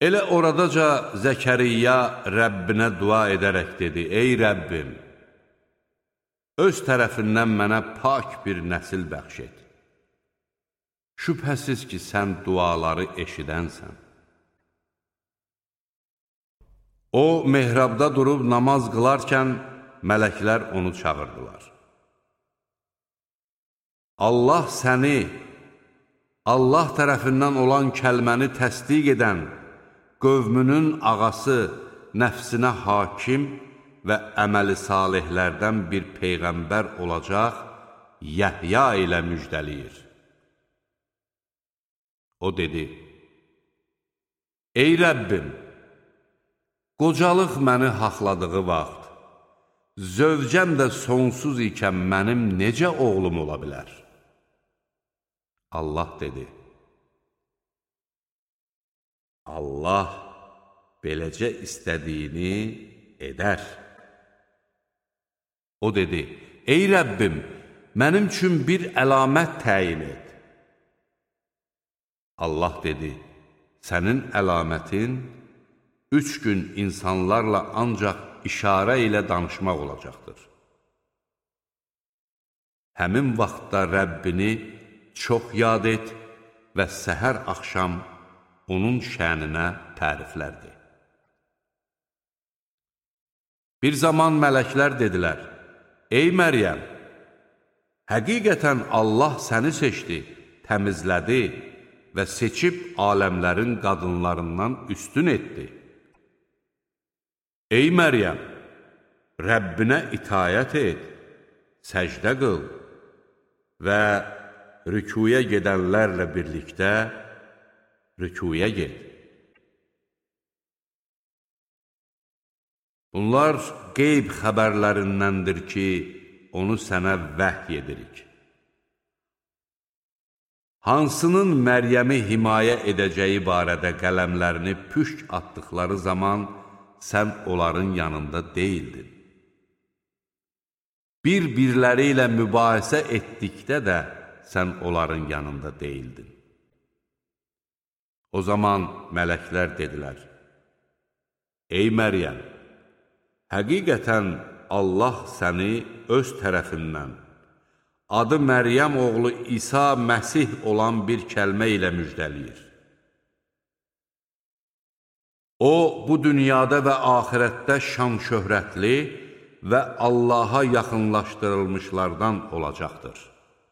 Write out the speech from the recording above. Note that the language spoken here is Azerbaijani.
Elə oradaca Zəkəriyya Rəbbinə dua edərək dedi, ey Rəbbim, öz tərəfindən mənə pak bir nəsil bəxş et. Şübhəsiz ki, sən duaları eşidənsən. O, mehrabda durub namaz qılarkən mələklər onu çağırdılar. Allah səni, Allah tərəfindən olan kəlməni təsdiq edən, qövmünün ağası, nəfsinə hakim və əməli salihlərdən bir peyğəmbər olacaq Yəhya ilə müjdəliyir. O dedi, ey Rəbbim, qocalıq məni haqladığı vaxt, zövcəm də sonsuz ikən mənim necə oğlum ola bilər? Allah dedi, Allah beləcə istədiyini edər. O dedi, ey Rəbbim, mənim üçün bir əlamət təyin et. Allah dedi, sənin əlamətin 3 gün insanlarla ancaq işarə ilə danışmaq olacaqdır. Həmin vaxtda Rəbbini çox yad et və səhər-axşam onun şəninə təriflərdi. Bir zaman mələklər dedilər, ey Məryəm, həqiqətən Allah səni seçdi, təmizlədi və seçib aləmlərin qadınlarından üstün etdi. Ey Məryəm, Rəbbinə itayət et, səcdə qıl və rükuya gedənlərlə birlikdə rükuya ged. Bunlar qeyb xəbərlərindəndir ki, onu sənə vəhy edirik. Hansının Məryəmi himayə edəcəyi barədə qələmlərini püşk atdıqları zaman sən onların yanında deyildin. Bir-birləri ilə mübahisə etdikdə də sən onların yanında deyildin. O zaman mələklər dedilər, ey Məryəm, həqiqətən Allah səni öz tərəfindən, adı Məryəm oğlu İsa Məsih olan bir kəlmə ilə müjdəliyir. O, bu dünyada və axirətdə şan-şöhrətli və Allaha yaxınlaşdırılmışlardan olacaqdır.